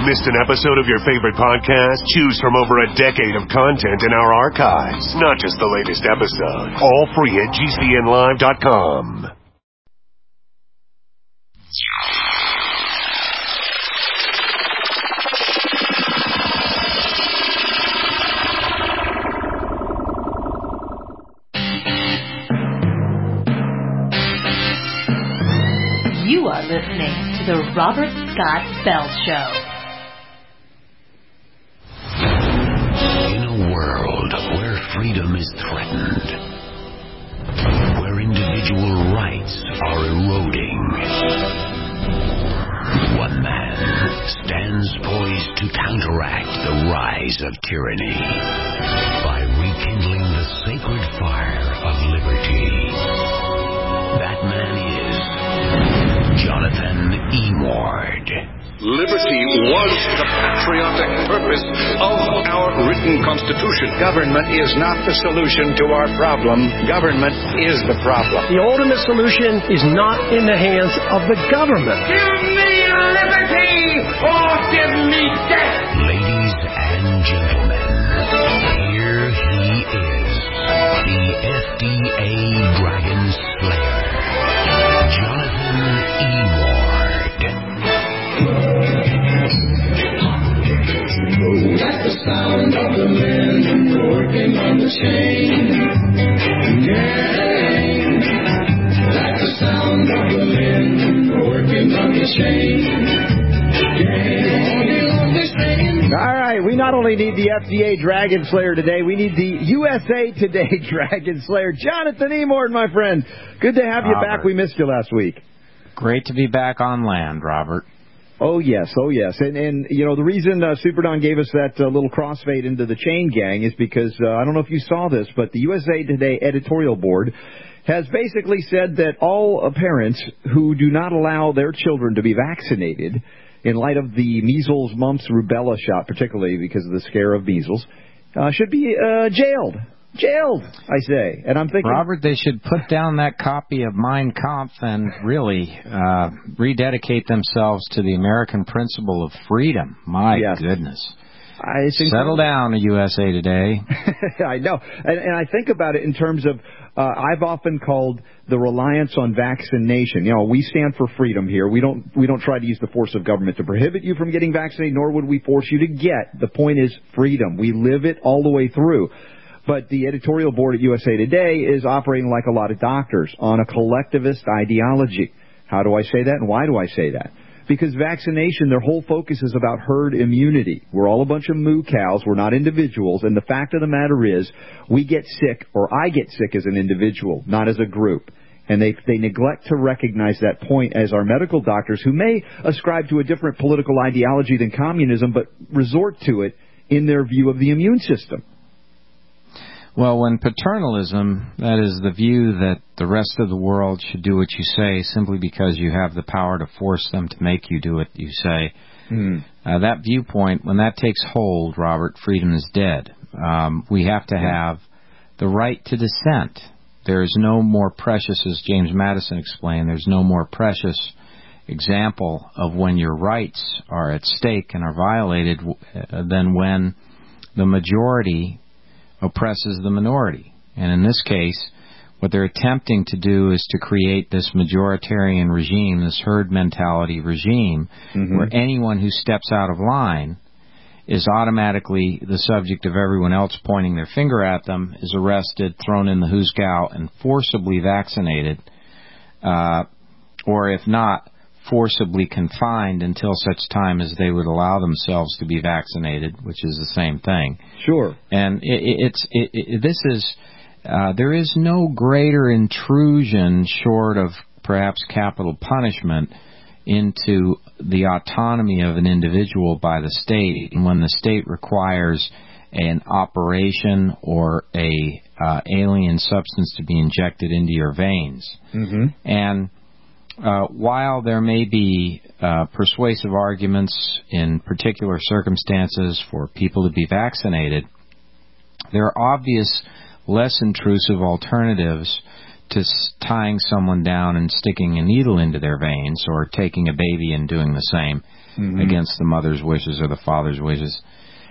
Missed an episode of your favorite podcast? Choose from over a decade of content in our archives, not just the latest episode. All free at GCNlive.com. You are listening to The Robert Scott Bell Show. In a world where freedom is threatened, where individual rights are eroding, one man stands poised to counteract the rise of tyranny by rekindling the sacred fire of liberty. That man is Jonathan Emord. Liberty was the patriotic purpose of our written Constitution. Government is not the solution to our problem. Government is the problem. The ultimate solution is not in the hands of the government. Give me liberty or give me death. Ladies and gentlemen, here he is, the FDA Dragon Slayer, Jonathan Emord. Like the sound of the men working on the chain. Gang. Like the sound of the men working on the chain. Gang. All right, we not only need the FDA Dragon Slayer today, we need the USA Today Dragon Slayer. Jonathan Emord, my friend. Good to have you back. We missed you last week. Great to be back on land, Robert. Oh, yes. And you know, the reason Super Don gave us that little crossfade into the chain gang is because, I don't know if you saw this, but the USA Today editorial board has basically said that all parents who do not allow their children to be vaccinated in light of the measles, mumps, rubella shot, particularly because of the scare of measles, should be jailed. Jailed, I say. And I'm thinking, Robert, they should put down that copy of Mein Kampf and really rededicate themselves to the American principle of freedom. My goodness. Settle down, USA Today. I know. And I think about it in terms of, I've often called the reliance on vaccination. You know, we stand for freedom here. We don't try to use the force of government to prohibit you from getting vaccinated, nor would we force you to get. The point is freedom. We live it all the way through. But the editorial board at USA Today is operating like a lot of doctors on a collectivist ideology. How do I say that, and why do I say that? Because vaccination, their whole focus is about herd immunity. We're all a bunch of moo cows. We're not individuals. And the fact of the matter is, we get sick, or I get sick as an individual, not as a group. And they neglect to recognize that point as our medical doctors, who may ascribe to a different political ideology than communism, but resort to it in their view of the immune system. Well, when paternalism, that is the view that the rest of the world should do what you say simply because you have the power to force them to make you do what you say, that viewpoint, when that takes hold, Robert, freedom is dead. We have to have the right to dissent. There is no more precious, as James Madison explained, there's no more precious example of when your rights are at stake and are violated than when the majority oppresses the minority. And in this case, what they're attempting to do is to create this majoritarian regime, this herd mentality regime, where anyone who steps out of line is automatically the subject of everyone else pointing their finger at them, is arrested, thrown in the hoosegow, and forcibly vaccinated, or if not, forcibly confined until such time as they would allow themselves to be vaccinated, which is the same thing. Sure. And there is no greater intrusion, short of perhaps capital punishment, into the autonomy of an individual by the state. And when the state requires an operation or a alien substance to be injected into your veins. And while there may be persuasive arguments in particular circumstances for people to be vaccinated, there are obvious, less intrusive alternatives to tying someone down and sticking a needle into their veins, or taking a baby and doing the same. against the mother's wishes or the father's wishes.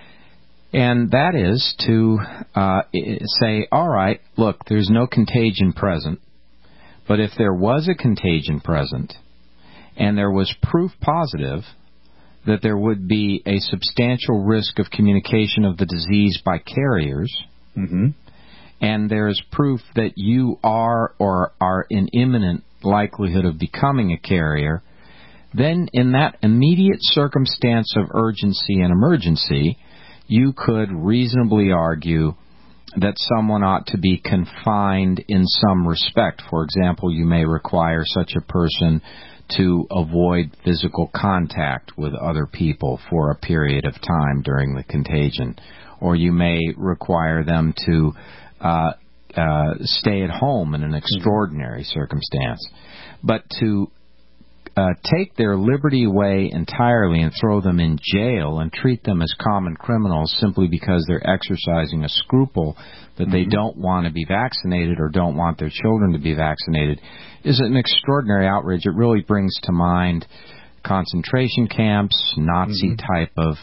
And that is to say, all right, look, there's no contagion present, but if there was a contagion present and there was proof positive that there would be a substantial risk of communication of the disease by carriers, and there's proof that you are or are in imminent likelihood of becoming a carrier, then in that immediate circumstance of urgency and emergency, you could reasonably argue that someone ought to be confined in some respect. For example, you may require such a person to avoid physical contact with other people for a period of time during the contagion. Or you may require them to stay at home in an extraordinary circumstance. But to take their liberty away entirely and throw them in jail and treat them as common criminals simply because they're exercising a scruple that they don't want to be vaccinated or don't want their children to be vaccinated is an extraordinary outrage. It really brings to mind concentration camps, Nazi type of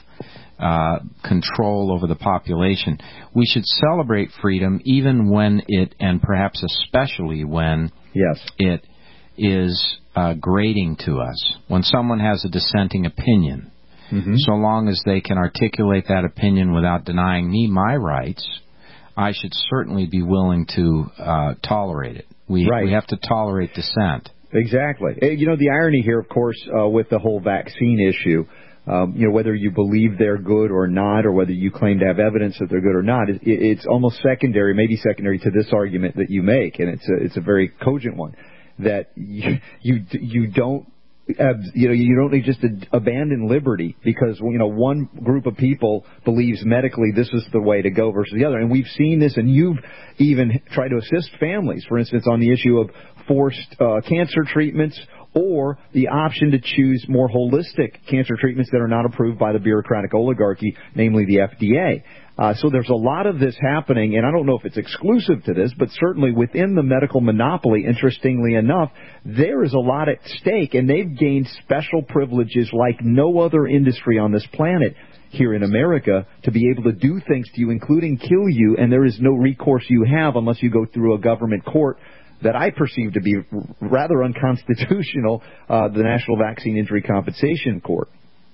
control over the population. We should celebrate freedom even when it, and perhaps especially when it is grating to us. When someone has a dissenting opinion, so long as they can articulate that opinion without denying me my rights, I should certainly be willing to tolerate it. We have to tolerate dissent. Exactly. You know, the irony here, of course, with the whole vaccine issue, whether you believe they're good or not, or whether you claim to have evidence that they're good or not, it's almost secondary, maybe secondary to this argument that you make, and it's a very cogent one, that you don't need just to abandon liberty because one group of people believes medically this is the way to go versus the other, and we've seen this, and you've even tried to assist families, for instance, on the issue of forced cancer treatments or the option to choose more holistic cancer treatments that are not approved by the bureaucratic oligarchy, namely the FDA. So there's a lot of this happening, and I don't know if it's exclusive to this, but certainly within the medical monopoly, interestingly enough, there is a lot at stake, and they've gained special privileges like no other industry on this planet here in America to be able to do things to you, including kill you, and there is no recourse you have unless you go through a government court that I perceive to be rather unconstitutional, the National Vaccine Injury Compensation Court.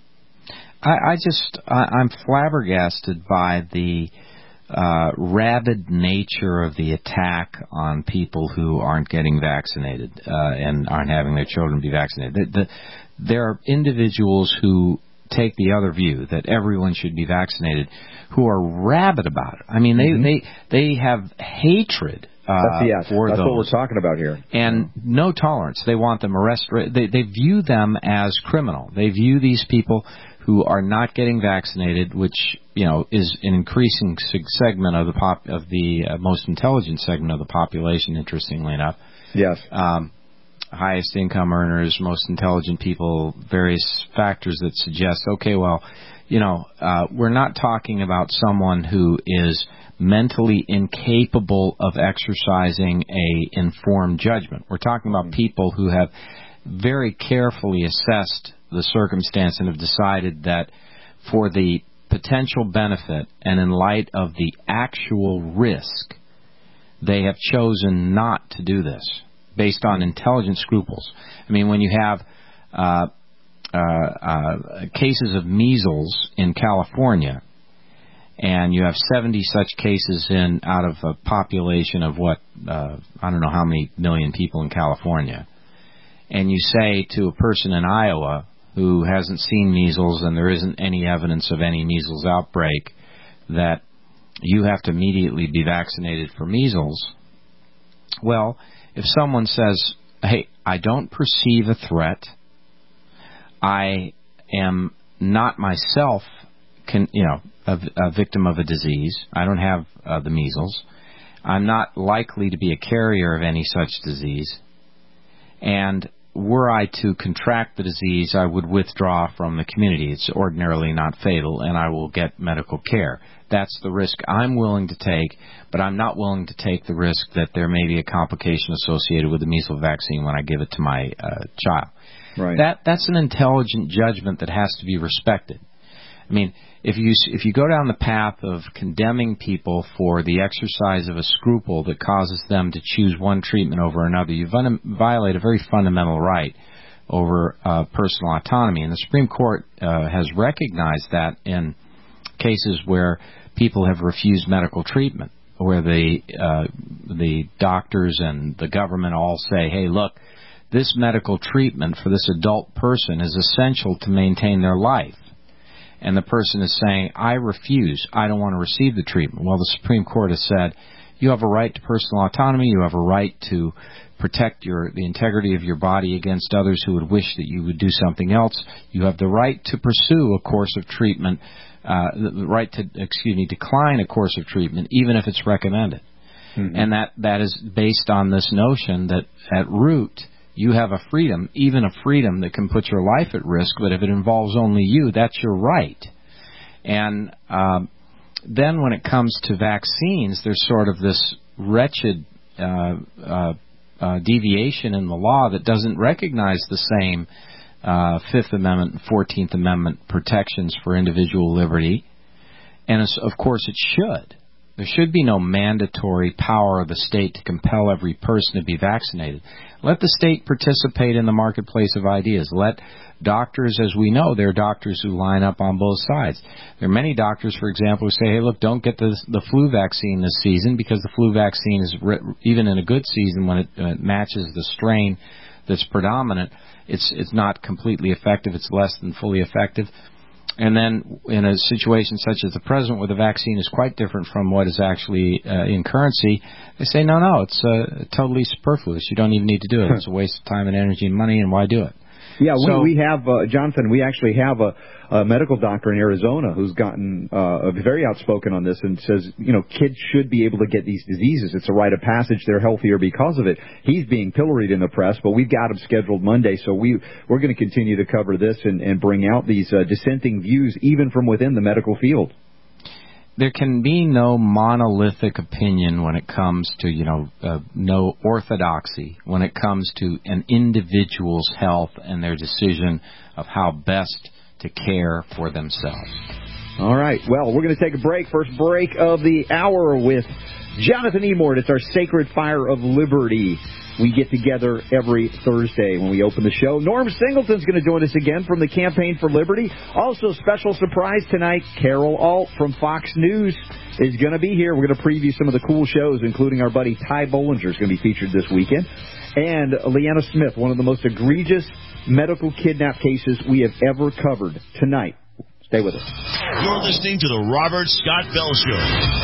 I'm flabbergasted by the rabid nature of the attack on people who aren't getting vaccinated and aren't having their children be vaccinated. There are individuals who take the other view, that everyone should be vaccinated, who are rabid about it. I mean, they have hatred that's for that's those. what we're talking about here. And no tolerance. They want them arrested. They view them as criminal. They view these people who are not getting vaccinated, which is an increasing segment of the most intelligent segment of the population. Interestingly enough, yes, highest income earners, most intelligent people, various factors that suggest, okay, well, we're not talking about someone who is mentally incapable of exercising a informed judgment. We're talking about people who have very carefully assessed the circumstance and have decided that for the potential benefit and in light of the actual risk, they have chosen not to do this based on intelligent scruples. I mean, when you have cases of measles in California, and you have 70 such cases out of a population of I don't know how many million people in California, and you say to a person in Iowa who hasn't seen measles and there isn't any evidence of any measles outbreak that you have to immediately be vaccinated for measles, well, if someone says, hey, I don't perceive a threat, I am not myself a victim of a disease, I don't have the measles, I'm not likely to be a carrier of any such disease, and were I to contract the disease, I would withdraw from the community. It's ordinarily not fatal, and I will get medical care. That's the risk I'm willing to take, but I'm not willing to take the risk that there may be a complication associated with the measles vaccine when I give it to my child. Right. That's an intelligent judgment that has to be respected. I mean, if you go down the path of condemning people for the exercise of a scruple that causes them to choose one treatment over another, you violate a very fundamental right over personal autonomy. And the Supreme Court has recognized that in cases where people have refused medical treatment, where the doctors and the government all say, hey, look, this medical treatment for this adult person is essential to maintain their life. And the person is saying, I refuse, I don't want to receive the treatment. Well, the Supreme Court has said, you have a right to personal autonomy, you have a right to protect the integrity of your body against others who would wish that you would do something else. You have the right to pursue a course of treatment, the right to, decline a course of treatment, even if it's recommended. Mm-hmm. And that is based on this notion that at root, you have a freedom, even a freedom that can put your life at risk, but if it involves only you, that's your right. And then when it comes to vaccines, there's sort of this wretched deviation in the law that doesn't recognize the same Fifth Amendment and 14th Amendment protections for individual liberty. And of course it should. There should be no mandatory power of the state to compel every person to be vaccinated. Let the state participate in the marketplace of ideas. Let doctors, as we know, there are doctors who line up on both sides. There are many doctors, for example, who say, hey, look, don't get the flu vaccine this season because the flu vaccine is, even in a good season when it matches the strain that's predominant, it's not completely effective. It's less than fully effective. And then in a situation such as the present where the vaccine is quite different from what is actually in currency, they say, no, it's totally superfluous. You don't even need to do it. It's a waste of time and energy and money, and why do it? Yeah, we have, Jonathan, we actually have a medical doctor in Arizona who's gotten very outspoken on this and says, kids should be able to get these diseases. It's a rite of passage. They're healthier because of it. He's being pilloried in the press, but we've got him scheduled Monday, so we're going to continue to cover this and bring out these dissenting views, even from within the medical field. There can be no monolithic opinion when it comes to, no orthodoxy when it comes to an individual's health and their decision of how best to care for themselves. All right. Well, we're going to take a break. First break of the hour with Jonathan Emord. It's our Sacred Fire of Liberty. We get together every Thursday when we open the show. Norm Singleton's going to join us again from the Campaign for Liberty. Also, special surprise tonight, Carol Alt from Fox News is going to be here. We're going to preview some of the cool shows, including our buddy Ty Bollinger is going to be featured this weekend. And Leanna Smith, one of the most egregious medical kidnap cases we have ever covered tonight. Stay with us. You're listening to The Robert Scott Bell Show.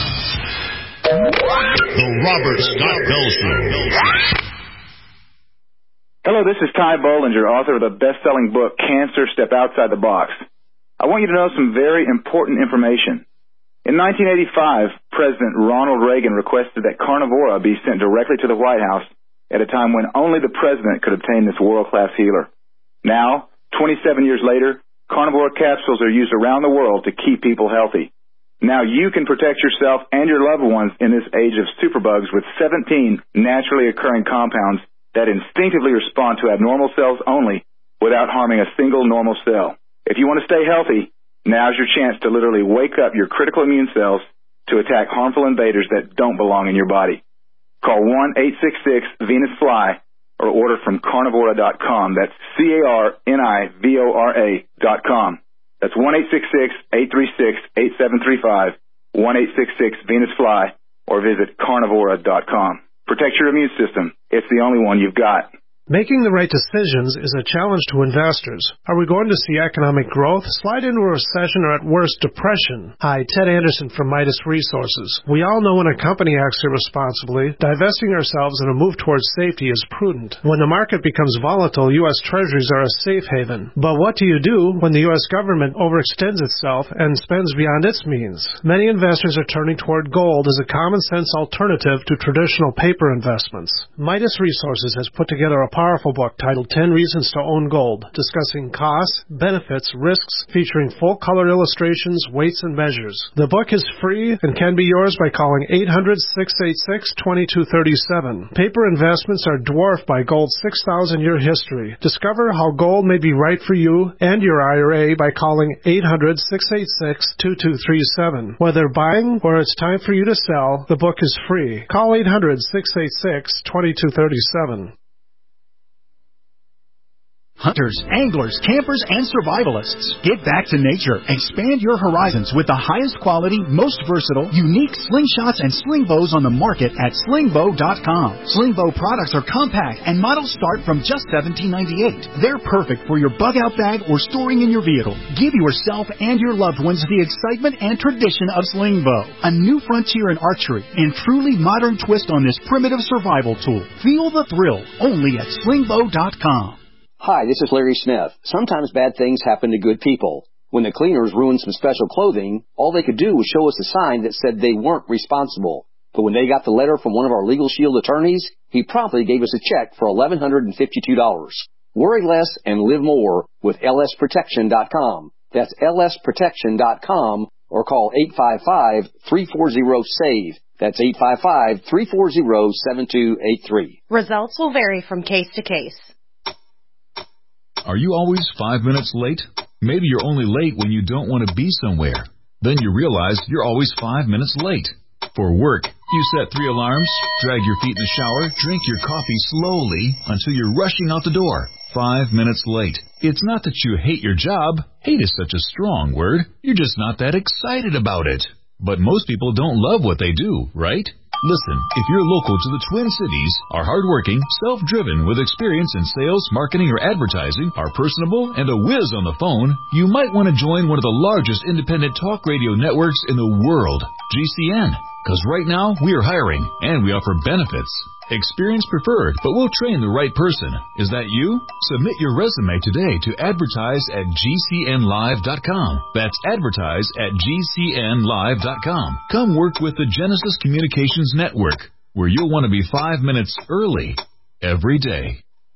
The Robert Scott Bell Show. Hello, this is Ty Bollinger, author of the best-selling book, Cancer, Step Outside the Box. I want you to know some very important information. In 1985, President Ronald Reagan requested that Carnivora be sent directly to the White House at a time when only the president could obtain this world-class healer. Now, 27 years later, Carnivora capsules are used around the world to keep people healthy. Now you can protect yourself and your loved ones in this age of superbugs with 17 naturally occurring compounds that instinctively respond to abnormal cells only without harming a single normal cell. If you want to stay healthy, now's your chance to literally wake up your critical immune cells to attack harmful invaders that don't belong in your body. Call 1-866-VENUS-FLY or order from carnivora.com. That's CARNIVORA.com. That's 1-866-836-8735, 1-866-VENUS-FLY, or visit carnivora.com. Protect your immune system. It's the only one you've got. Making the right decisions is a challenge to investors. Are we going to see economic growth, slide into a recession, or at worst, depression? Hi, Ted Anderson from Midas Resources. We all know when a company acts irresponsibly, divesting ourselves in a move towards safety is prudent. When the market becomes volatile, U.S. Treasuries are a safe haven. But what do you do when the U.S. government overextends itself and spends beyond its means? Many investors are turning toward gold as a common-sense alternative to traditional paper investments. Midas Resources has put together a powerful book titled 10 Reasons to Own Gold, discussing costs, benefits, risks, featuring full-color illustrations, weights, and measures. The book is free and can be yours by calling 800-686-2237. Paper investments are dwarfed by gold's 6,000-year history. Discover how gold may be right for you and your IRA by calling 800-686-2237. Whether buying or it's time for you to sell, the book is free. Call 800-686-2237. Hunters, anglers, campers, and survivalists. Get back to nature. Expand your horizons with the highest quality, most versatile, unique slingshots and sling bows on the market at slingbow.com. Slingbow products are compact and models start from just $17.98. They're perfect for your bug-out bag or storing in your vehicle. Give yourself and your loved ones the excitement and tradition of Slingbow. A new frontier in archery and truly modern twist on this primitive survival tool. Feel the thrill only at slingbow.com. Hi, this is Larry Smith. Sometimes bad things happen to good people. When the cleaners ruined some special clothing, all they could do was show us a sign that said they weren't responsible. But when they got the letter from one of our Legal Shield attorneys, he promptly gave us a check for $1,152. Worry less and live more with lsprotection.com. That's lsprotection.com or call 855-340-SAVE. That's 855-340-7283. Results will vary from case to case. Are you always 5 minutes late? Maybe you're only late when you don't want to be somewhere. Then you realize you're always 5 minutes late. For work, you set 3 alarms, drag your feet in the shower, drink your coffee slowly until you're rushing out the door. 5 minutes late. It's not that you hate your job. Hate is such a strong word. You're just not that excited about it. But most people don't love what they do, right? Listen, if you're local to the Twin Cities, are hardworking, self-driven, with experience in sales, marketing, or advertising, are personable, and a whiz on the phone, you might want to join one of the largest independent talk radio networks in the world, GCN. Because right now, we are hiring, and we offer benefits. Experience preferred, but we'll train the right person. Is that you? Submit your resume today to advertise at GCNlive.com. That's advertise at GCNlive.com. Come work with the Genesis Communications Network, where you'll want to be 5 minutes early every day.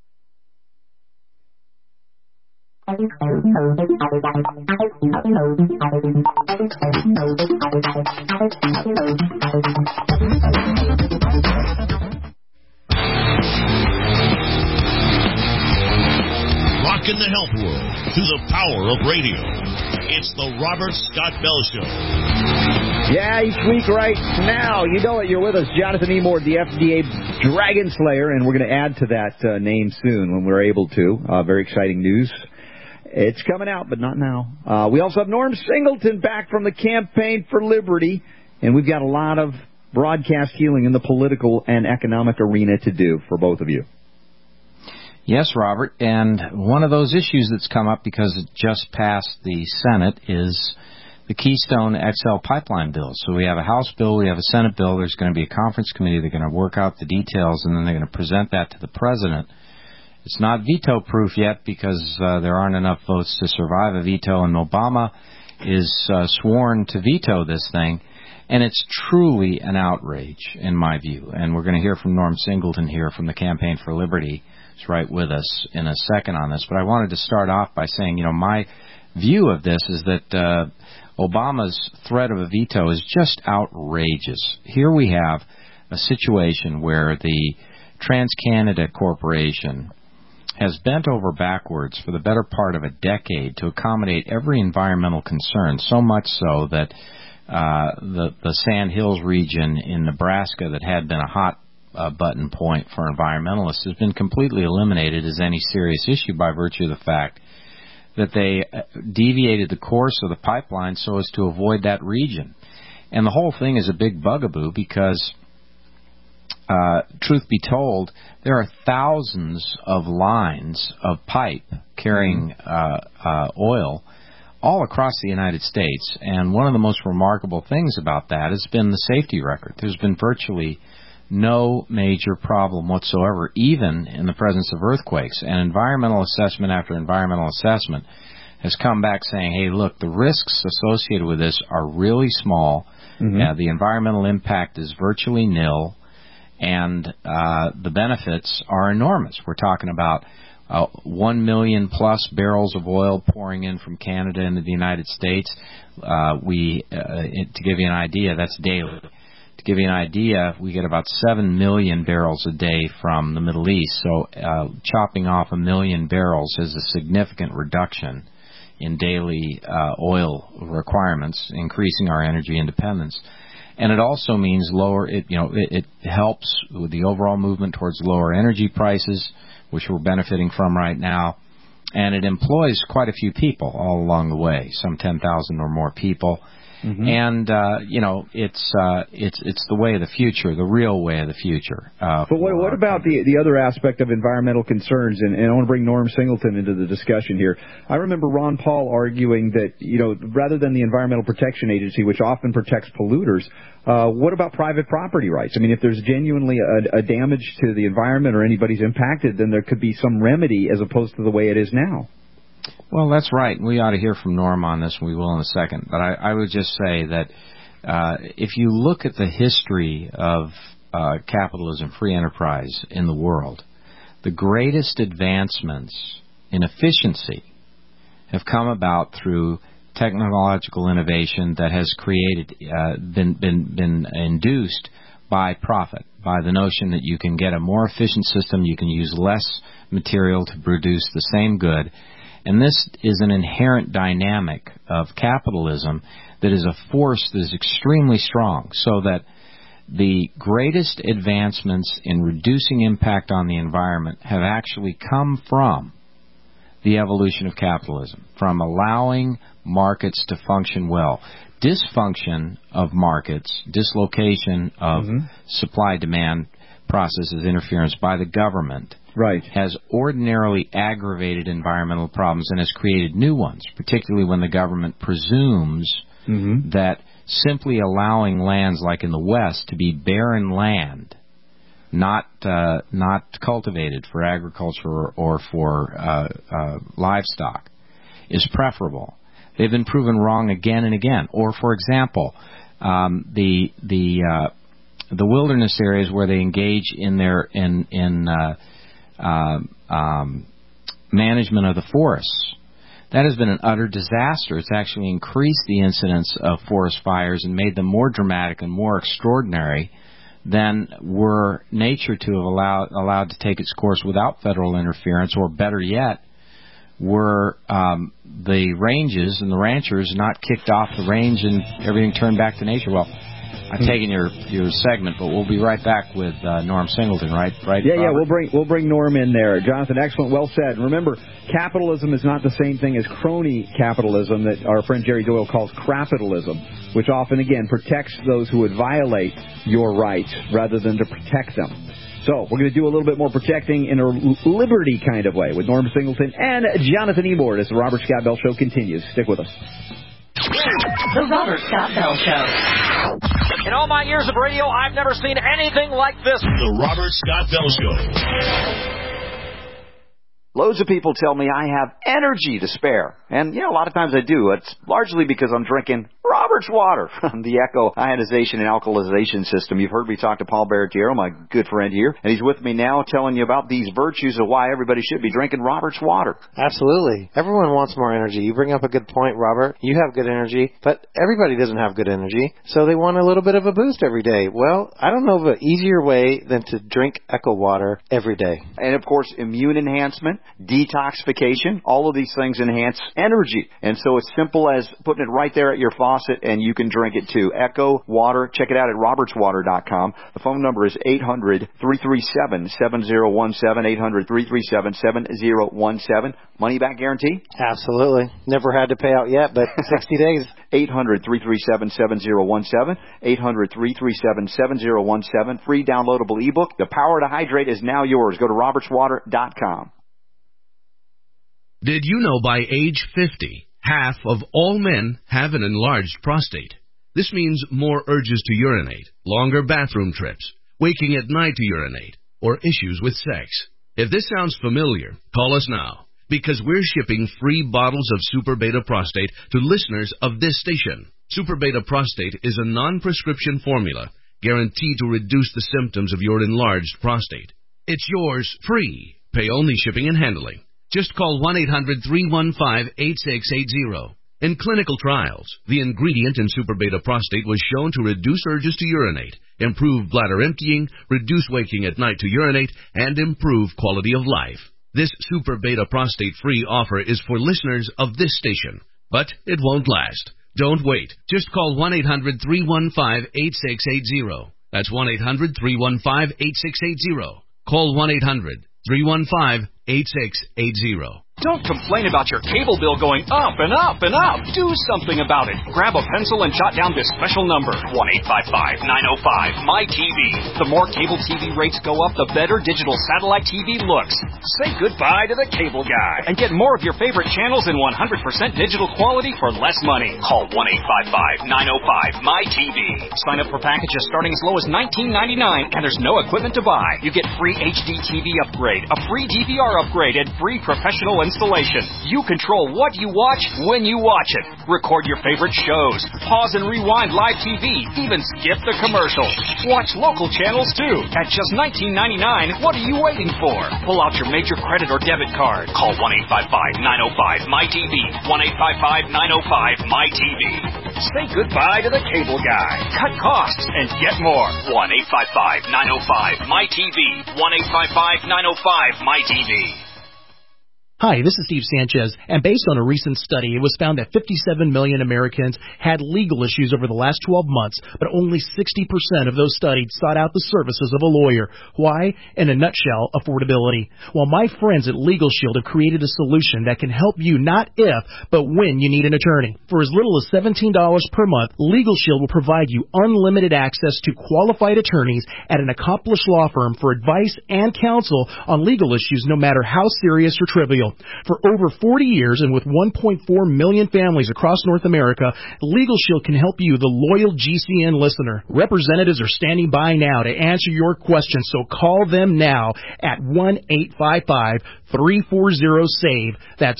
Rocking the health world through the power of radio. It's the Robert Scott Bell Show. Yeah, each week right now, you know it, you're with us, Jonathan E. Moore, the FDA Dragon Slayer, and we're going to add to that name soon when we're able to. Very exciting news. It's coming out, but not now. We also have Norm Singleton back from the Campaign for Liberty, and we've got a lot of broadcast healing in the political and economic arena to do for both of you. Yes, Robert, and one of those issues that's come up because it just passed the Senate is the Keystone XL pipeline bill. So we have a House bill, we have a Senate bill, there's going to be a conference committee, they're going to work out the details, and then they're going to present that to the President. It's not veto-proof yet because there aren't enough votes to survive a veto, and Obama is sworn to veto this thing. And it's truly an outrage, in my view. And we're going to hear from Norm Singleton here from the Campaign for Liberty. He's right with us in a second on this. But I wanted to start off by saying, my view of this is that Obama's threat of a veto is just outrageous. Here we have a situation where the TransCanada Corporation has bent over backwards for the better part of a decade to accommodate every environmental concern, so much so that the Sand Hills region in Nebraska that had been a hot button point for environmentalists has been completely eliminated as any serious issue by virtue of the fact that they deviated the course of the pipeline so as to avoid that region. And the whole thing is a big bugaboo because, truth be told, there are thousands of lines of pipe carrying oil all across the United States. And one of the most remarkable things about that has been the safety record. There's been virtually no major problem whatsoever, even in the presence of earthquakes. And environmental assessment after environmental assessment has come back saying, hey, look, the risks associated with this are really small. The environmental impact is virtually nil. and the benefits are enormous. We're talking about 1 million plus barrels of oil pouring in from Canada into the United States. To give you an idea, that's daily. To give you an idea, we get about 7 million barrels a day from the Middle East. So chopping off 1 million barrels is a significant reduction in daily oil requirements, increasing our energy independence. And it also means it helps with the overall movement towards lower energy prices, which we're benefiting from right now. And it employs quite a few people all along the way, some 10,000 or more people. Mm-hmm. And it's the way of the future, the real way of the future. But what about the other aspect of environmental concerns? And I want to bring Norm Singleton into the discussion here. I remember Ron Paul arguing that rather than the Environmental Protection Agency, which often protects polluters, what about private property rights? I mean, if there's genuinely a damage to the environment or anybody's impacted, then there could be some remedy as opposed to the way it is now. Well, that's right. We ought to hear from Norm on this, and we will in a second. But I would just say that if you look at the history of capitalism, free enterprise in the world, the greatest advancements in efficiency have come about through technological innovation that has been induced by profit, by the notion that you can get a more efficient system, you can use less material to produce the same good. And this is an inherent dynamic of capitalism that is a force that is extremely strong, so that the greatest advancements in reducing impact on the environment have actually come from the evolution of capitalism, from allowing markets to function well. Dysfunction of markets, dislocation of supply-demand processes, interference by the government, has ordinarily aggravated environmental problems and has created new ones, particularly when the government presumes that simply allowing lands like in the West to be barren land, not cultivated for agriculture or for livestock, is preferable. They've been proven wrong again and again. Or, for example, the wilderness areas where they engage in their management of the forests. That has been an utter disaster. It's actually increased the incidence of forest fires and made them more dramatic and more extraordinary than were nature to have allowed to take its course without federal interference, or better yet, were the ranges and the ranchers not kicked off the range and everything turned back to nature. Well, I've taken your segment, but we'll be right back with Norm Singleton, right? Yeah, we'll bring Norm in there. Jonathan, excellent, well said. Remember, capitalism is not the same thing as crony capitalism that our friend Jerry Doyle calls crapitalism, which often, again, protects those who would violate your rights rather than to protect them. So we're going to do a little bit more protecting in a liberty kind of way with Norm Singleton and Jonathan Ebord as the Robert Scott Bell Show continues. Stick with us. The Robert Scott Bell Show. In all my years of radio, I've never seen anything like this. The Robert Scott Bell Show. Loads of people tell me I have energy to spare. And, a lot of times I do. It's largely because I'm drinking Robert's water from the Echo Ionization and Alkalization System. You've heard me talk to Paul Baratiero, my good friend here, and he's with me now telling you about these virtues of why everybody should be drinking Robert's water. Absolutely. Everyone wants more energy. You bring up a good point, Robert. You have good energy, but everybody doesn't have good energy, so they want a little bit of a boost every day. Well, I don't know of an easier way than to drink Echo water every day. And, of course, immune enhancement, detoxification, all of these things enhance energy. And so it's simple as putting it right there at your faucet, and you can drink it too. Echo Water. Check it out at robertswater.com. The phone number is 800-337-7017, 800-337-7017. Money back guarantee? Absolutely. Never had to pay out yet, but 60 days. 800-337-7017, 800-337-7017. Free downloadable ebook. The Power to Hydrate is now yours. Go to robertswater.com. Did you know by age 50, half of all men have an enlarged prostate? This means more urges to urinate, longer bathroom trips, waking at night to urinate, or issues with sex. If this sounds familiar, call us now, because we're shipping free bottles of Super Beta Prostate to listeners of this station. Super Beta Prostate is a non-prescription formula guaranteed to reduce the symptoms of your enlarged prostate. It's yours free. Pay only shipping and handling. Just call 1-800-315-8680. In clinical trials, the ingredient in Super Beta Prostate was shown to reduce urges to urinate, improve bladder emptying, reduce waking at night to urinate, and improve quality of life. This Super Beta Prostate free offer is for listeners of this station, but it won't last. Don't wait. Just call 1-800-315-8680. That's 1-800-315-8680. Call 1-800-315-8680. Don't complain about your cable bill going up and up and up. Do something about it. Grab a pencil and jot down this special number, 1-855-905-MY-TV. The more cable TV rates go up, the better digital satellite TV looks. Say goodbye to the cable guy and get more of your favorite channels in 100% digital quality for less money. Call 1-855-905-MY-TV. Sign up for packages starting as low as $19.99, and there's no equipment to buy. You get free HD TV upgrade, a free DVR upgrade, and free professional installation. You control what you watch when you watch it. Record your favorite shows. Pause and rewind live TV. Even skip the commercials. Watch local channels too. At just $19.99, what are you waiting for? Pull out your major credit or debit card. Call 1-855-905-MY-TV. 1-855-905-MY-TV. Say goodbye to the cable guy. Cut costs and get more. 1-855-905-MY-TV. 1-855-905-MY-TV. Hi, this is Steve Sanchez, and based on a recent study, it was found that 57 million Americans had legal issues over the last 12 months, but only 60% of those studied sought out the services of a lawyer. Why? In a nutshell, affordability. Well, my friends at Legal Shield have created a solution that can help you not if, but when you need an attorney. For as little as $17 per month, Legal Shield will provide you unlimited access to qualified attorneys at an accomplished law firm for advice and counsel on legal issues, no matter how serious or trivial. For over 40 years and with 1.4 million families across North America, Legal Shield can help you, the loyal GCN listener. Representatives are standing by now to answer your questions, so call them now at 1-855-340-SAVE. That's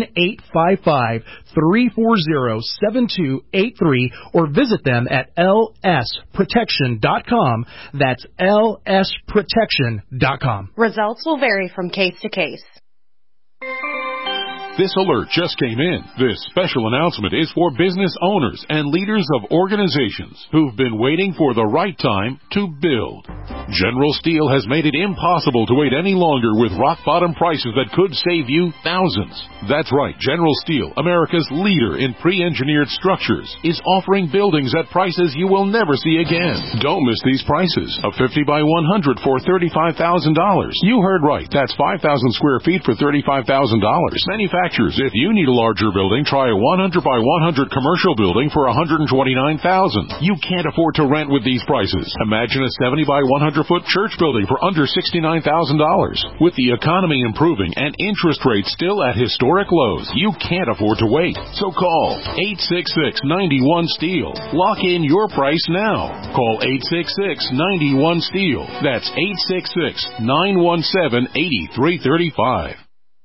1-855-340-7283, or visit them at lsprotection.com. That's lsprotection.com. Results will vary from case to case. This alert just came in. This special announcement is for business owners and leaders of organizations who've been waiting for the right time to build. General Steel has made it impossible to wait any longer with rock-bottom prices that could save you thousands. That's right, General Steel, America's leader in pre-engineered structures, is offering buildings at prices you will never see again. Don't miss these prices. A 50 by 100 for $35,000. You heard right. That's 5,000 square feet for $35,000. Manufacturers, if you need a larger building, try a 100 by 100 commercial building for $129,000. You can't afford to rent with these prices. Imagine a 70 by 100-foot church building for under $69,000. With the economy improving and interest rates still at historic lows, you can't afford to wait. So call 866-91-STEEL. Lock in your price now. Call 866-91-STEEL. That's 866-917-8335.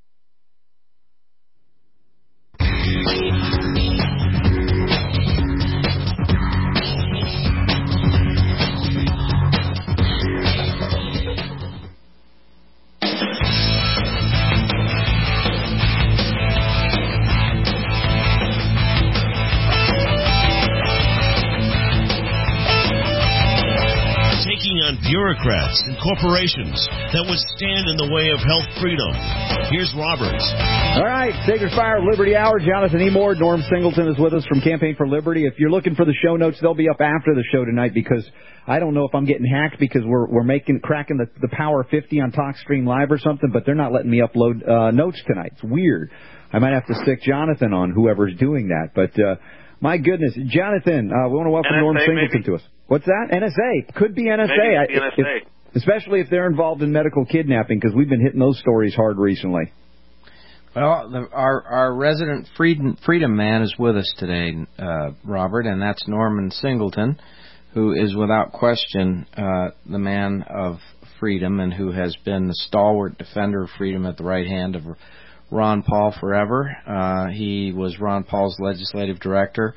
Bureaucrats and corporations that would stand in the way of health freedom. Here's Roberts. All right, Sacred Fire Liberty Hour. Jonathan E. Moore, Norm Singleton is with us from Campaign for Liberty. If you're looking for the show notes, they'll be up after the show tonight, because I don't know if I'm getting hacked because we're cracking the Power 50 on TalkStream Live or something, but they're not letting me upload notes tonight. It's weird. I might have to stick Jonathan on, whoever's doing that. But my goodness, Jonathan, we want to welcome NSA, Norm Singleton maybe? to us. What's that? NSA. Could be NSA. Maybe NSA. Especially if they're involved in medical kidnapping, because we've been hitting those stories hard recently. Well, our resident freedom man is with us today, Robert, and that's Norman Singleton, who is without question the man of freedom and who has been the stalwart defender of freedom at the right hand of Ron Paul forever. He was Ron Paul's legislative director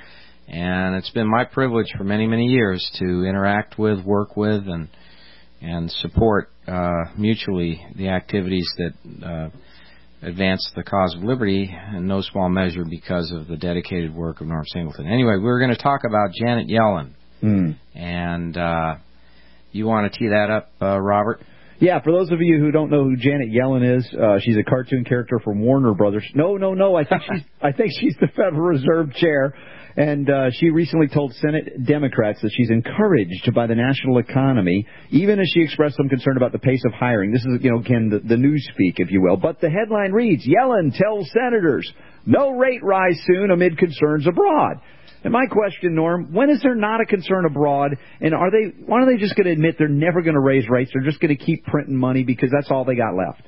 And it's been my privilege for many, many years to interact with, work with, and support mutually the activities that advance the cause of liberty, in no small measure because of the dedicated work of Norm Singleton. Anyway, we're going to talk about Janet Yellen. And you want to tee that up, Robert? Yeah, for those of you who don't know who Janet Yellen is, she's a cartoon character from Warner Brothers. No, I think she's the Federal Reserve Chair. And she recently told Senate Democrats that she's encouraged by the national economy, even as she expressed some concern about the pace of hiring. This is, again, the newspeak, if you will. But the headline reads, Yellen tells senators, no rate rise soon amid concerns abroad. And my question, Norm, when is there not a concern abroad? And why are they just going to admit they're never going to raise rates? They're just going to keep printing money because that's all they got left?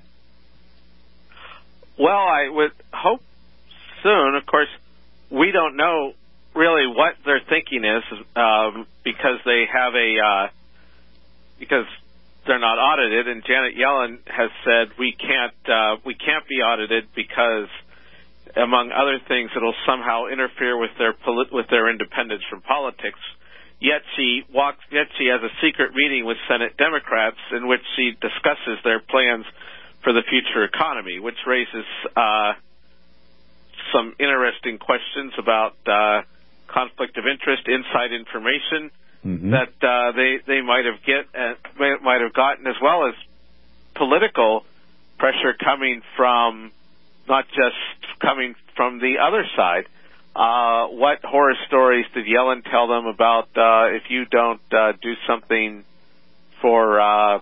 Well, I would hope soon. Of course, we don't know really what their thinking is because they have because they're not audited, and Janet Yellen has said we can't be audited because, among other things, it'll somehow interfere with their independence from politics. Yet she has a secret meeting with Senate Democrats in which she discusses their plans for the future economy, which raises some interesting questions about conflict of interest, inside information that they might have gotten, as well as political pressure coming from. Not just coming from the other side. What horror stories did Yellen tell them about if you don't do something for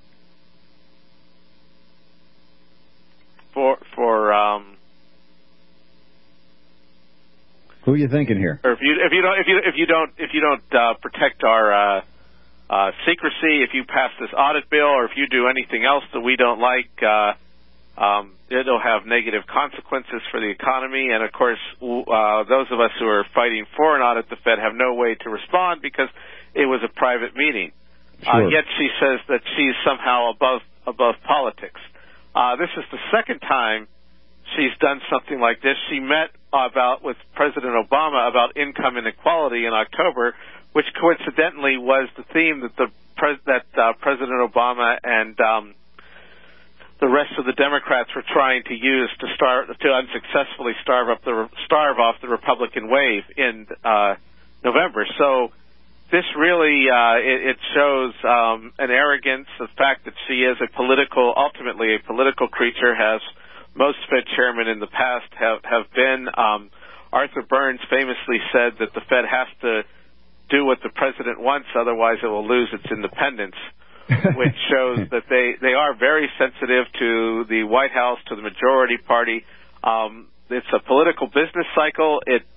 who are you thinking here? Or if you don't protect our secrecy, if you pass this audit bill, or if you do anything else that we don't like. It'll have negative consequences for the economy, and of course, those of us who are fighting for an audit the Fed have no way to respond because it was a private meeting. Sure. Yet she says that she's somehow above politics. This is the second time she's done something like this. She met with President Obama about income inequality in October, which coincidentally was the theme that President Obama and the rest of the Democrats were trying to use to unsuccessfully starve off the Republican wave in November. So this really it shows an arrogance, the fact that she is ultimately a political creature, has most Fed chairmen in the past have been. Arthur Burns famously said that the Fed has to do what the president wants, otherwise it will lose its independence. Which shows that they are very sensitive to the White House, to the majority party. It's a political business cycle.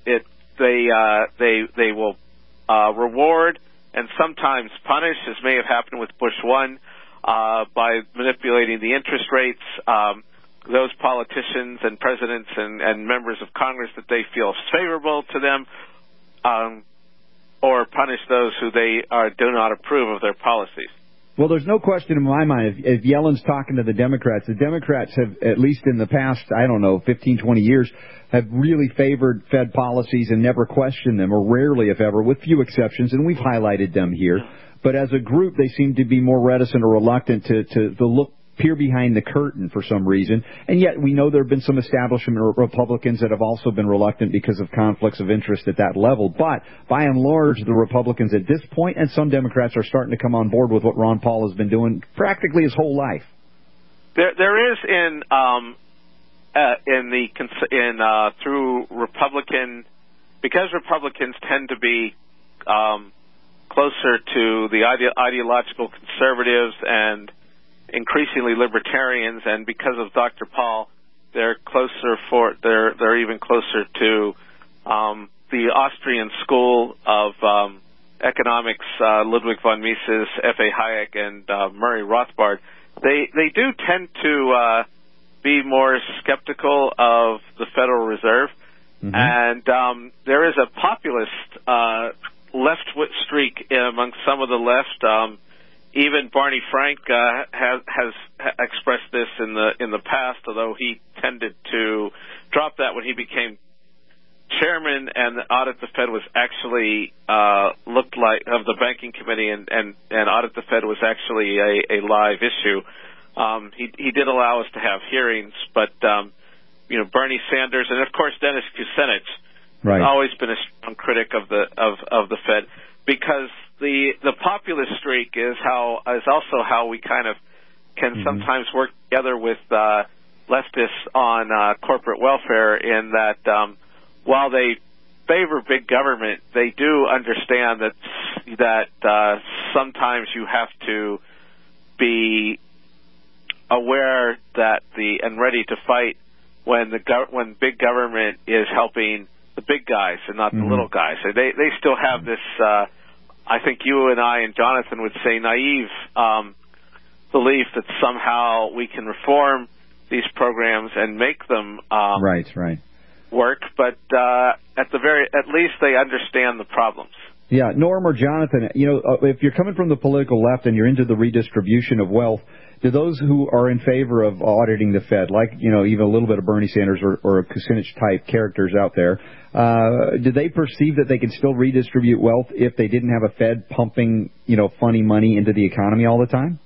They will reward and sometimes punish, as may have happened with Bush 1, by manipulating the interest rates. Those politicians and presidents and members of Congress that they feel is favorable to them, or punish those who they do not approve of their policies. Well, there's no question in my mind, if Yellen's talking to the Democrats have, at least in the past, 15, 20 years, have really favored Fed policies and never questioned them, or rarely, if ever, with few exceptions, and we've highlighted them here. But as a group, they seem to be more reticent or reluctant to peer behind the curtain for some reason. And yet we know there have been some establishment Republicans that have also been reluctant because of conflicts of interest at that level. But by and large, the Republicans at this point, and some Democrats, are starting to come on board with what Ron Paul has been doing practically his whole life. There is through Republican, because Republicans tend to be closer to the ideological conservatives and increasingly libertarians, and because of Dr. Paul, they're even closer to the Austrian school of economics, Ludwig von Mises, F.A. Hayek, and Murray Rothbard. They do tend to be more skeptical of the Federal Reserve, and there is a populist left streak among some of the left. Even Barney Frank has expressed this in the past, although he tended to drop that when he became chairman and Audit the Fed was actually looked like of the banking committee and Audit the Fed was actually a live issue. He did allow us to have hearings, but Bernie Sanders and of course Dennis Kucinich has always been a strong critic of the Fed, because the populist streak is also how we kind of can sometimes work together with leftists on corporate welfare, in that while they favor big government, they do understand that sometimes you have to be aware and ready to fight when big government is helping the big guys and not the little guys. So they still have this, I think you and I and Jonathan would say, naive belief that somehow we can reform these programs and make them work, but at least they understand the problems. Yeah, Norm or Jonathan, if you're coming from the political left and you're into the redistribution of wealth, do those who are in favor of auditing the Fed, like, even a little bit of Bernie Sanders or Kucinich-type characters out there, do they perceive that they can still redistribute wealth if they didn't have a Fed pumping, funny money into the economy all the time?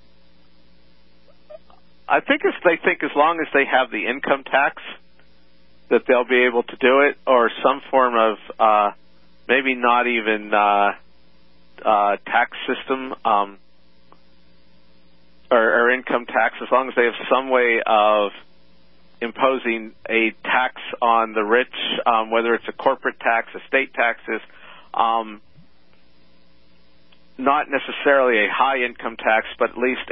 I think they think as long as they have the income tax, that they'll be able to do it, or some form of maybe not even tax system or income tax, as long as they have some way of imposing a tax on the rich, whether it's a corporate tax, estate taxes, not necessarily a high income tax, but at least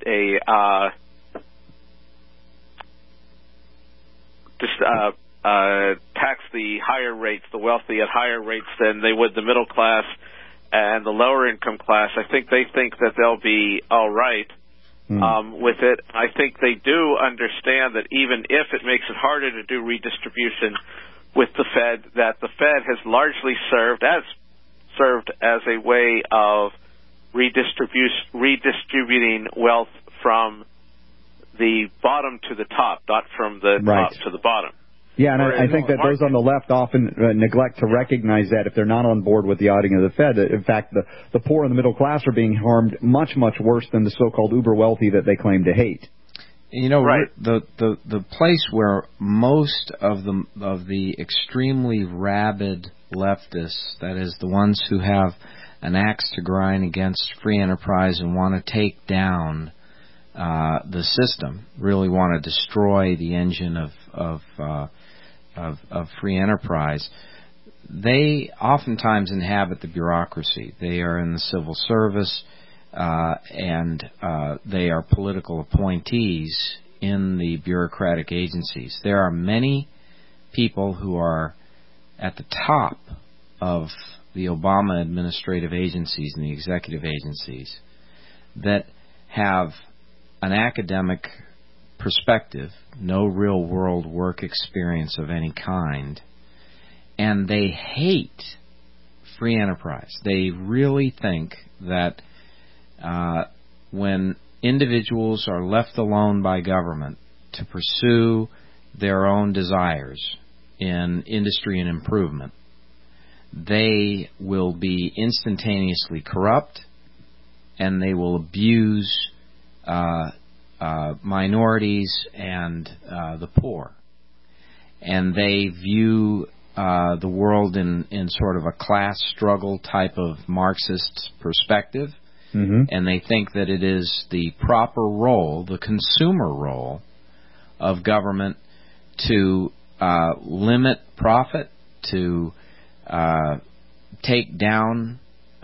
tax the higher rates, the wealthy at higher rates than they would the middle class and the lower income class. I think they think that they'll be all right with it. I think they do understand that even if it makes it harder to do redistribution with the Fed, that the Fed has largely served as a way of redistributing wealth from the bottom to the top, not from the top to the bottom. Yeah, and I think that those on the left often neglect to recognize that if they're not on board with the auditing of the Fed, that in fact the poor and the middle class are being harmed much, much worse than the so-called uber wealthy that they claim to hate. The place where most of the extremely rabid leftists, that is the ones who have an axe to grind against free enterprise and want to take down the system, really want to destroy the engine of free enterprise, they oftentimes inhabit the bureaucracy. They are in the civil service, and they are political appointees in the bureaucratic agencies. There are many people who are at the top of the Obama administrative agencies and the executive agencies that have an academic perspective, no real world work experience of any kind, and they hate free enterprise. They really think that when individuals are left alone by government to pursue their own desires in industry and improvement, they will be instantaneously corrupt and they will abuse minorities and the poor. And they view the world in sort of a class struggle type of Marxist perspective. And they think that it is the proper role, the consumer role, of government to limit profit, to take down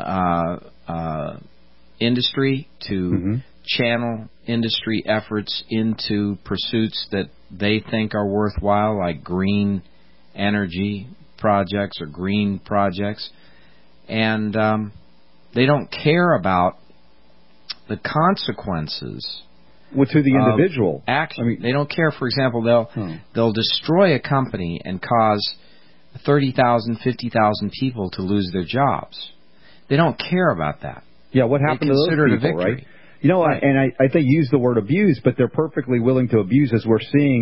industry, to channel industry efforts into pursuits that they think are worthwhile, like green energy projects or green projects. And they don't care about the consequences to the individual action. I mean, they don't care. For example, they'll destroy a company and cause 30,000, 50,000 people to lose their jobs. They don't care about that. Yeah, what happened to those people, right? And I think use the word abuse, but they're perfectly willing to abuse, as we're seeing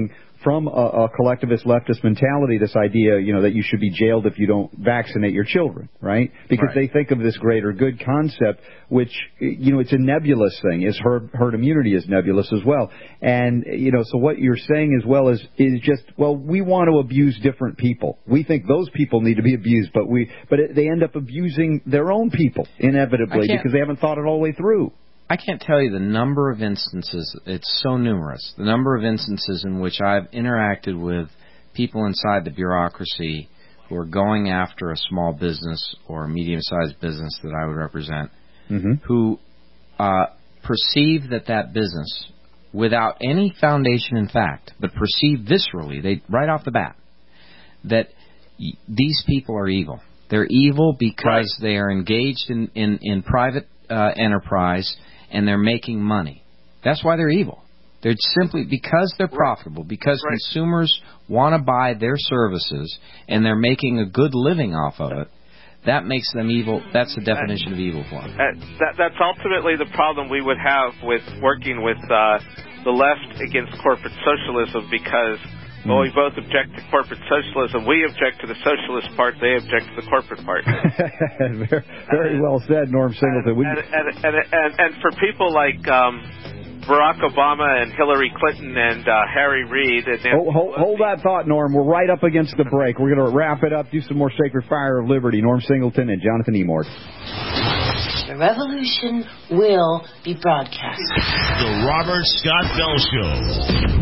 from a collectivist leftist mentality, this idea, that you should be jailed if you don't vaccinate your children, right? Because they think of this greater good concept, which, it's a nebulous thing. Herd immunity is nebulous as well. And, so what you're saying as well is just, we want to abuse different people. We think those people need to be abused, but they end up abusing their own people inevitably because they haven't thought it all the way through. I can't tell you the number of instances, it's so numerous, the number of instances in which I've interacted with people inside the bureaucracy who are going after a small business or a medium-sized business that I would represent, who perceive that business, without any foundation in fact, but perceive viscerally, right off the bat, that these people are evil. They're evil because they are engaged in private enterprise, and they're making money. That's why they're evil. They're simply because they're profitable, because consumers want to buy their services, and they're making a good living off of it. That makes them evil. That's the definition of evil for them. That's ultimately the problem we would have with working with the left against corporate socialism, because we both object to corporate socialism. We object to the socialist part. They object to the corporate part. Very well said, Norm Singleton. And for people like Barack Obama and Hillary Clinton and Harry Reid. Hold that thought, Norm. We're right up against the break. We're going to wrap it up, do some more Sacred Fire of Liberty. Norm Singleton and Jonathan Emord. The revolution will be broadcast. The Robert Scott Bell Show.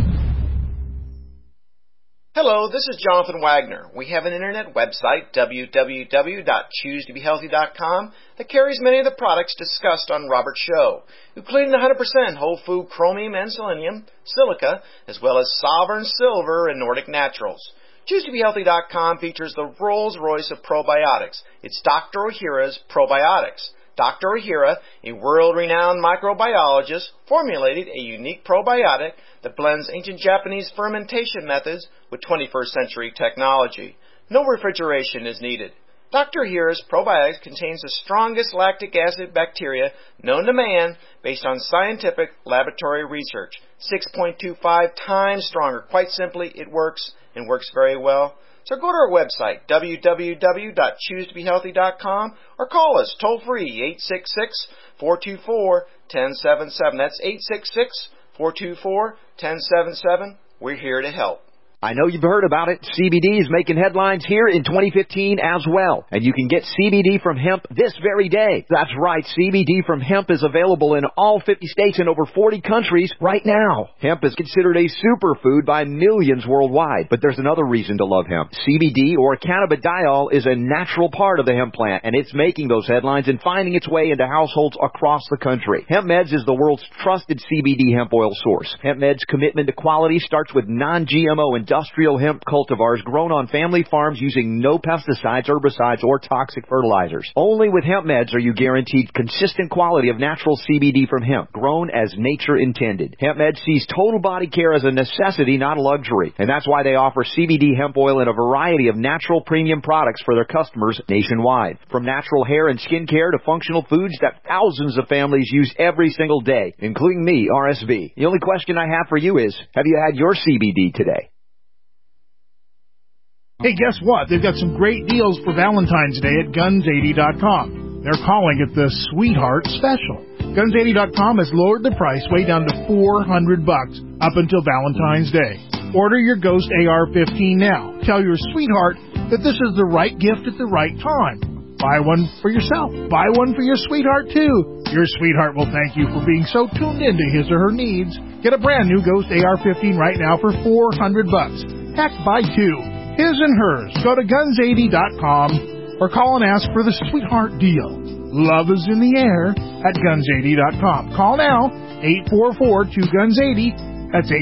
Hello, this is Jonathan Wagner. We have an internet website, www.choosetobehealthy.com, that carries many of the products discussed on Robert's show, including 100% whole food chromium and selenium, silica, as well as Sovereign Silver and Nordic Naturals. ChooseToBeHealthy.com features the Rolls-Royce of probiotics. It's Dr. Ohhira's Probiotics. Dr. Ohhira, a world-renowned microbiologist, formulated a unique probiotic that blends ancient Japanese fermentation methods with 21st century technology. No refrigeration is needed. Dr. Ohhira's probiotics contains the strongest lactic acid bacteria known to man based on scientific laboratory research. 6.25 times stronger. Quite simply, it works and works very well. So go to our website, www.choosetobehealthy.com, or call us toll-free, 866-424-1077. That's 866-424-1077. We're here to help. I know you've heard about it. CBD is making headlines here in 2015 as well. And you can get CBD from hemp this very day. That's right. CBD from hemp is available in all 50 states and over 40 countries right now. Hemp is considered a superfood by millions worldwide. But there's another reason to love hemp. CBD, or cannabidiol, is a natural part of the hemp plant, and it's making those headlines and finding its way into households across the country. Hemp Meds is the world's trusted CBD hemp oil source. Hemp Meds' commitment to quality starts with non-GMO industrial hemp cultivars grown on family farms using no pesticides, herbicides, or toxic fertilizers. Only with Hemp Meds are you guaranteed consistent quality of natural CBD from hemp, grown as nature intended. Hemp Meds sees total body care as a necessity, not a luxury. And that's why they offer CBD hemp oil in a variety of natural premium products for their customers nationwide. From natural hair and skin care to functional foods that thousands of families use every single day, including me, RSV. The only question I have for you is, have you had your CBD today? Hey, guess what? They've got some great deals for Valentine's Day at Guns80.com. They're calling it the Sweetheart Special. Guns80.com has lowered the price way down to $400 up until Valentine's Day. Order your Ghost AR-15 now. Tell your sweetheart that this is the right gift at the right time. Buy one for yourself. Buy one for your sweetheart, too. Your sweetheart will thank you for being so tuned into his or her needs. Get a brand new Ghost AR-15 right now for $400. Heck, buy two. His and hers. Go to Guns80.com or call and ask for the Sweetheart Deal. Love is in the air at Guns80.com. Call now, 844-2GUNS80. That's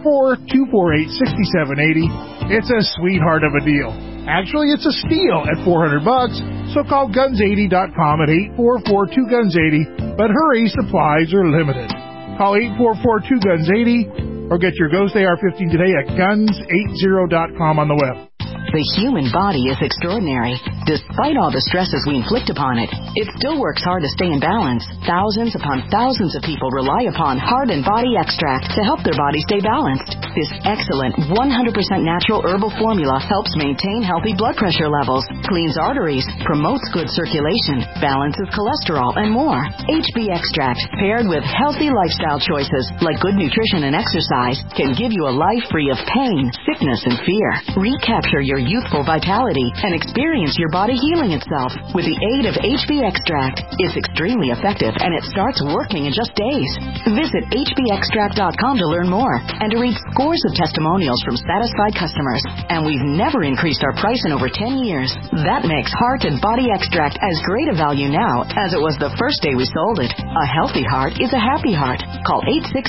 844-248-6780. It's a sweetheart of a deal. Actually, it's a steal at $400, so call Guns80.com at 844-2GUNS80. But hurry, supplies are limited. Call 844-2GUNS80. Or get your Ghost AR-15 today at Guns80.com on the web. The human body is extraordinary. Despite all the stresses we inflict upon it, it still works hard to stay in balance. Thousands upon thousands of people rely upon Heart and Body Extract to help their body stay balanced. This excellent 100% natural herbal formula helps maintain healthy blood pressure levels, cleans arteries, promotes good circulation, balances cholesterol, and more. HB Extract, paired with healthy lifestyle choices like good nutrition and exercise, can give you a life free of pain, sickness, and fear. Recapture your youthful vitality and experience your body healing itself with the aid of HB Extract. It's extremely effective and it starts working in just days. Visit hbextract.com to learn more and to read scores of testimonials from satisfied customers. And we've never increased our price in over 10 years. That makes Heart and Body Extract as great a value now as it was the first day we sold it. A healthy heart is a happy heart. Call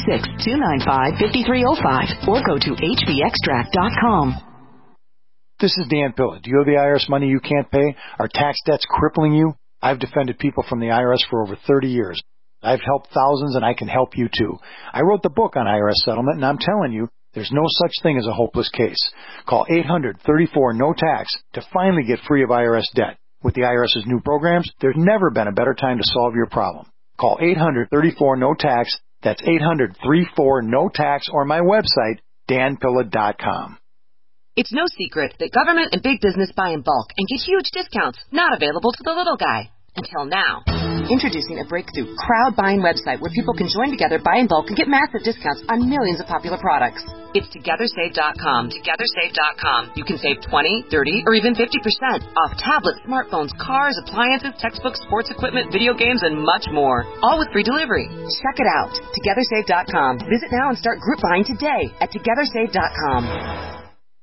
866-295-5305 or go to hbextract.com. This is Dan Pilla. Do you have the IRS money you can't pay? Are tax debts crippling you? I've defended people from the IRS for over 30 years. I've helped thousands, and I can help you too. I wrote the book on IRS settlement, and I'm telling you, there's no such thing as a hopeless case. Call 800-34-NO-TAX to finally get free of IRS debt. With the IRS's new programs, there's never been a better time to solve your problem. Call 800-34-NO-TAX. That's 800-34-NO-TAX, or my website, danpilla.com. It's no secret that government and big business buy in bulk and get huge discounts not available to the little guy. Until now. Introducing a breakthrough crowd buying website where people can join together, buy in bulk, and get massive discounts on millions of popular products. It's TogetherSave.com. TogetherSave.com. You can save 20, 30, or even 50% off tablets, smartphones, cars, appliances, textbooks, sports equipment, video games, and much more. All with free delivery. Check it out. TogetherSave.com. Visit now and start group buying today at TogetherSave.com.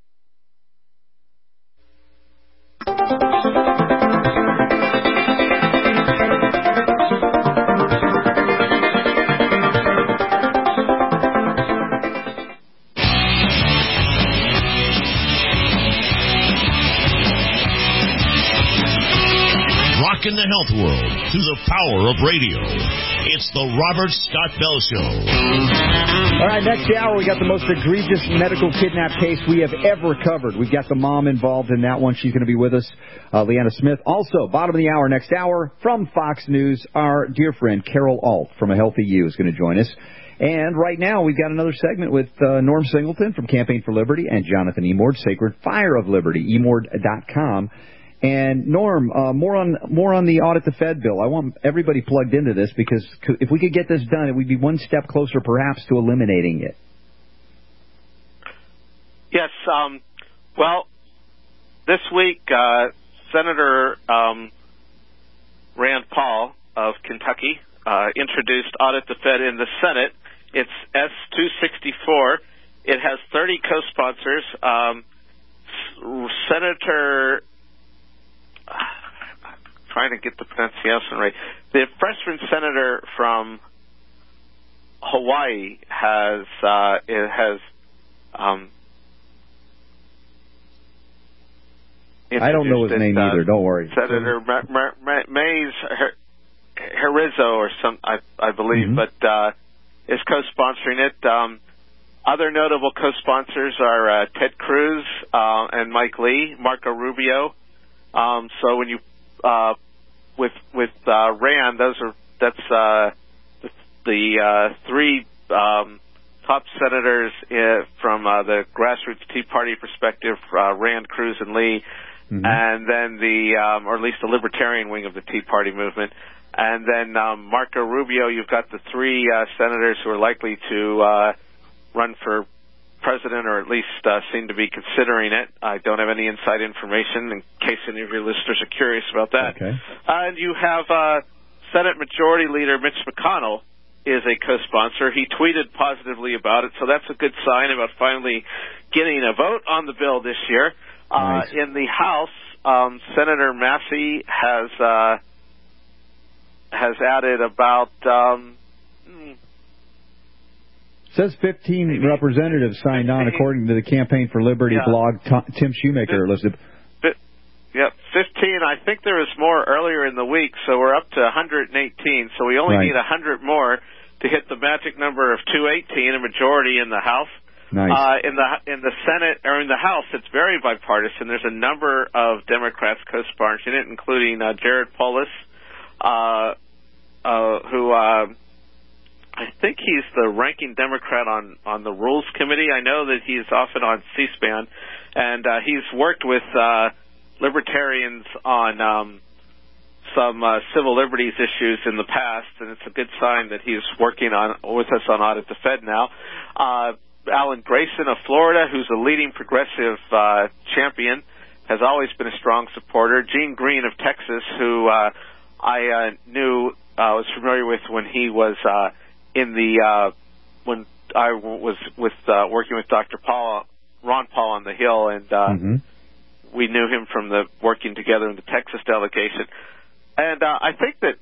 In the health world through the power of radio. It's the Robert Scott Bell Show. All right, next hour we got the most egregious medical kidnap case we have ever covered. We've got the mom involved in that one. She's going to be with us, Leanna Smith. Also, bottom of the hour, next hour, from Fox News, our dear friend Carol Alt from A Healthy You is going to join us. And right now we've got another segment with Norm Singleton from Campaign for Liberty and Jonathan Emord, Sacred Fire of Liberty, emord.com. And Norm, more on the audit the Fed bill. I want everybody plugged into this because if we could get this done, it would be one step closer, perhaps, to eliminating it. Yes. Well, this week, Senator Rand Paul of Kentucky introduced Audit the Fed in the Senate. It's S-264. It has 30 co-sponsors. Senator... trying to get the pronunciation right. The freshman senator from Hawaii has I don't know his name either. Don't worry. Senator Mays Herrizzo or some, I believe, but is co-sponsoring it. Other notable co-sponsors are Ted Cruz and Mike Lee, Marco Rubio. So when you with Rand, that's the three top senators from the grassroots Tea Party perspective, Rand, Cruz, and Lee, and then or at least the libertarian wing of the Tea Party movement, and then Marco Rubio. You've got the three senators who are likely to run for president, or at least seem to be considering it. I don't have any inside information in case any of your listeners are curious about that. Okay. And you have Senate Majority Leader Mitch McConnell is a co-sponsor. He tweeted positively about it, so that's a good sign about finally getting a vote on the bill this year. Nice. In the House, Senator Massey has added about... says 15 representatives signed on, according to the Campaign for Liberty blog. Tim Shoemaker listed. Yep, 15. I think there was more earlier in the week, so we're up to 118. So we only need 100 more to hit the magic number of 218, a majority in the House. Nice. In the Senate or in the House, it's very bipartisan. There's a number of Democrats co-sponsoring it, including Jared Polis, who I think he's the ranking Democrat on the Rules Committee. I know that he's often on C-SPAN, and he's worked with libertarians on some civil liberties issues in the past, and it's a good sign that he's working with us on Audit the Fed now. Alan Grayson of Florida, who's a leading progressive champion, has always been a strong supporter. Gene Green of Texas, who I was familiar with when he was when I was working with Dr. Ron Paul on the Hill, and we knew him from the working together in the Texas delegation. And I think that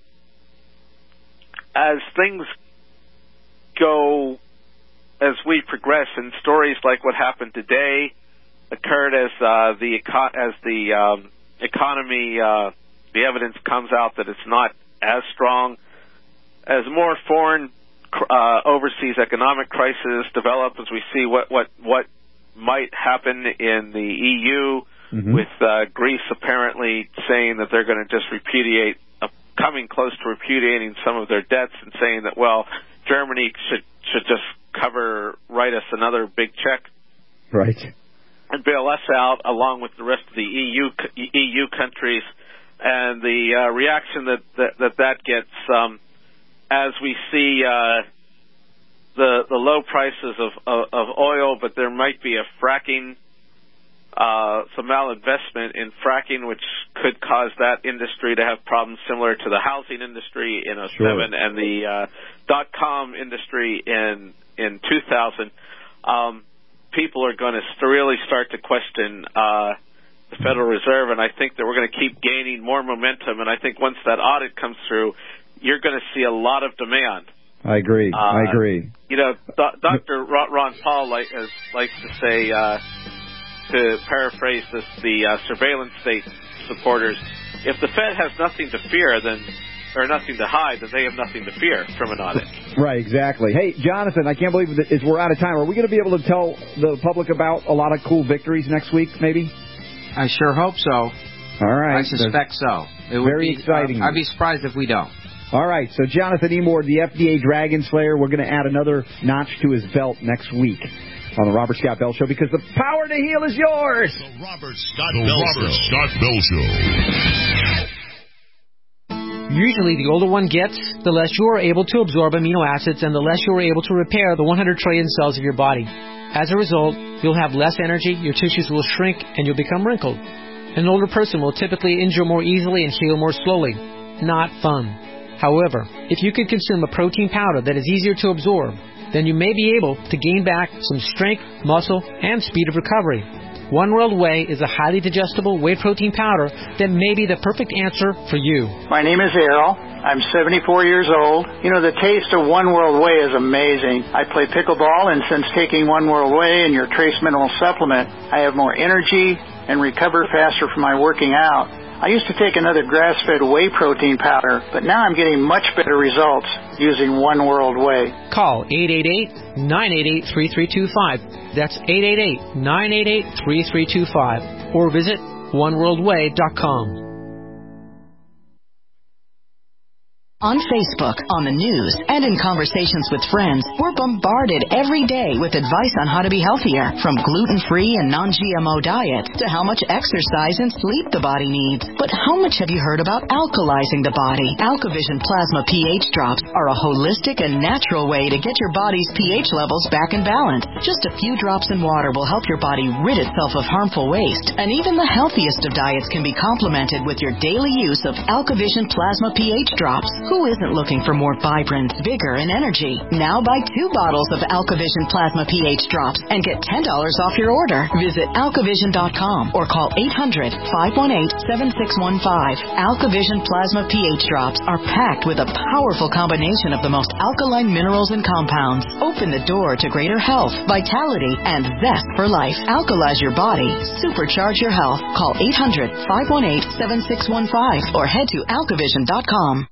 as things go, as we progress, and stories like what happened today occurred as the economy, the evidence comes out that it's not as strong, as more foreign overseas economic crises develop, as we see what might happen in the EU, with Greece apparently saying that they're going to just coming close to repudiating some of their debts, and saying that, well, Germany should just write us another big check, right, and bail us out along with the rest of the EU countries, and the reaction that gets as we see the low prices of oil, but there might be a fracking. Some malinvestment in fracking, which could cause that industry to have problems similar to the housing industry in 2007 and the .com industry in 2000. People are going to really start to question the Federal Reserve, and I think that we're going to keep gaining more momentum. And I think once that audit comes through, you're going to see a lot of demand. I agree. You know, Dr. Ron Paul likes to say, to paraphrase this, the surveillance state supporters, if the Fed has nothing to fear, or nothing to hide, then they have nothing to fear from an audit. Right, exactly. Hey, Jonathan, I can't believe we're out of time. Are we going to be able to tell the public about a lot of cool victories next week, maybe? I sure hope so. All right. I suspect so. It would very exciting. I'd be surprised if we don't. All right, so Jonathan Emord, the FDA Dragon Slayer, we're going to add another notch to his belt next week on the Robert Scott Bell Show, because the power to heal is yours. The Robert Scott Bell Show. Usually, the older one gets, the less you are able to absorb amino acids and the less you are able to repair the 100 trillion cells of your body. As a result, you'll have less energy, your tissues will shrink, and you'll become wrinkled. An older person will typically injure more easily and heal more slowly. Not fun. However, if you could consume a protein powder that is easier to absorb, then you may be able to gain back some strength, muscle, and speed of recovery. One World Whey is a highly digestible whey protein powder that may be the perfect answer for you. My name is Errol. I'm 74 years old. You know, the taste of One World Whey is amazing. I play pickleball, and since taking One World Whey and your Trace Mineral Supplement, I have more energy and recover faster from my working out. I used to take another grass-fed whey protein powder, but now I'm getting much better results using One World Whey. Call 888-988-3325. That's 888-988-3325. Or visit oneworldwhey.com. On Facebook, on the news, and in conversations with friends, we're bombarded every day with advice on how to be healthier, from gluten-free and non-GMO diets to how much exercise and sleep the body needs. But how much have you heard about alkalizing the body? AlkaVision Plasma pH drops are a holistic and natural way to get your body's pH levels back in balance. Just a few drops in water will help your body rid itself of harmful waste. And even the healthiest of diets can be complemented with your daily use of AlkaVision Plasma pH drops. Who isn't looking for more vibrance, vigor, and energy? Now buy 2 bottles of AlkaVision Plasma pH drops and get $10 off your order. Visit alkavision.com or call 800-518-7615. AlkaVision Plasma pH drops are packed with a powerful combination of the most alkaline minerals and compounds. Open the door to greater health, vitality, and zest for life. Alkalize your body. Supercharge your health. Call 800-518-7615 or head to alkavision.com.